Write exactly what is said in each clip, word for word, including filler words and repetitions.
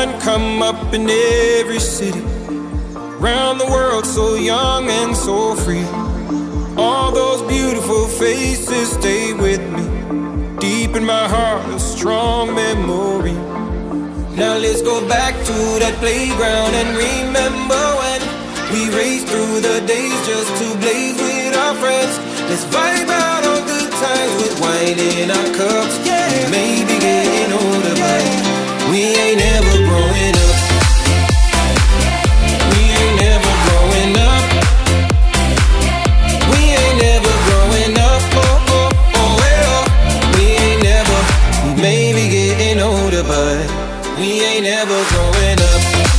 sun come up in every city, round the world so young and so free. All those beautiful faces stay with me, deep in my heart a strong memory. Now let's go back to that playground and remember when we raced through the days just to blaze with our friends. Let's vibe out on good times with wine in our cups. Yeah, we may be getting older, but we ain't never growing up. We ain't never growing up. We ain't never growing up. Oh, oh, oh, well, we ain't never. We may be getting older, but we ain't never growing up.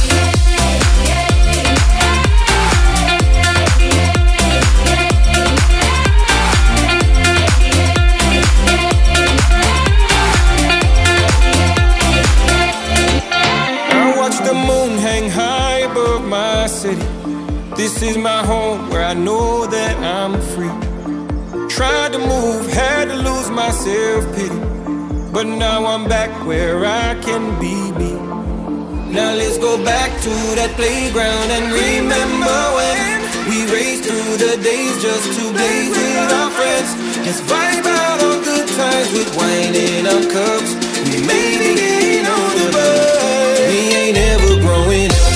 This is my home where I know that I'm free. Tried to move, had to lose my self-pity, but now I'm back where I can be me. Now let's go back to that playground and remember when we raced through the days just to blaze with our friends. Let's vibe out on good times with wine in our cups. We may be getting older, but we ain't ever growing up.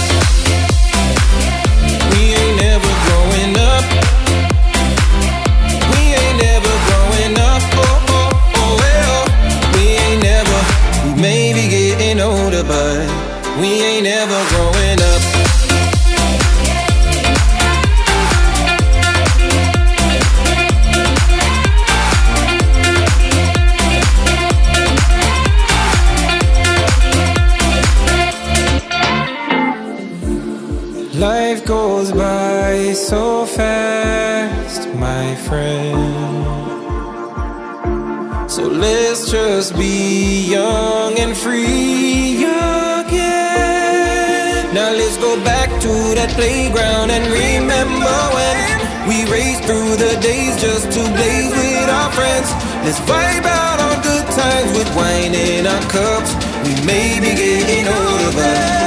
But we ain't ever growing up. Life goes by so fast, my friend. So let's just be young and free again. Now let's go back to that playground and remember when we raced through the days just to blaze with our friends. Let's vibe out on good times with wine in our cups. We may be getting older, but